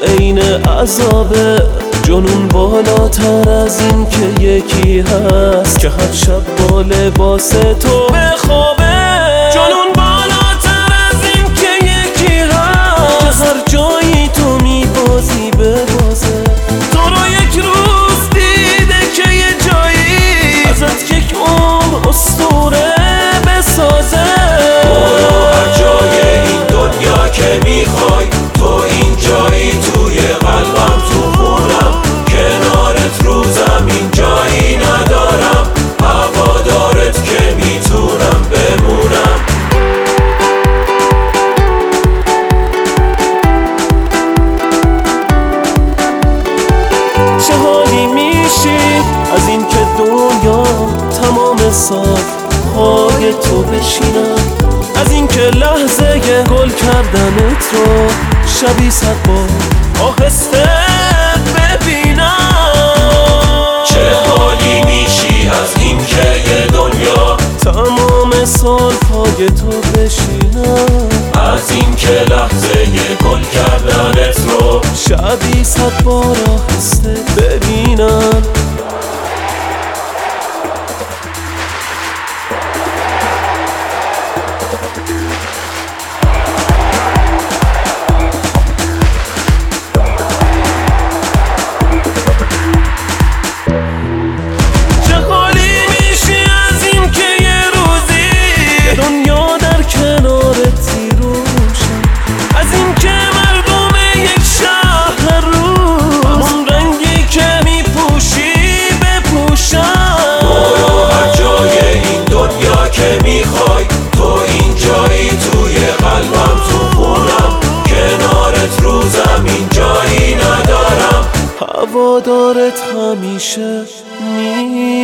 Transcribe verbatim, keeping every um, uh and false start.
عین عذابه. جنون بالاتر از این که یکی هست که هر شب با لباس تو بخوابه. جنون بالاتر از این که یکی هست که هر جایی تو میبازی ببازه. تو رو یک روز دیده که یه جایی ازت یک عمر اسطوره بسازه. برو هر جای این دنیا که میخوای، تو این جایی توی قلبم، تو خونم، کنارت رو زمین جایی ندارم. هوادارت که میتونم بمونم. چه حالی میشی از این که دنیا تمام سال پای تو بشینم، از این که لحظه گل کردنت رو شبی صد بار آهسته ببینم. چه حالی میشی از این که یه دنیا تمام سال پای تو بشینم، از این که لحظه گل کردنت رو شبی صد بار آهسته ببینم. میخوای تو این جایی توی قلبم، تو خونم، کنارت رو زمین جایی ندارم. هوادارت همیشه می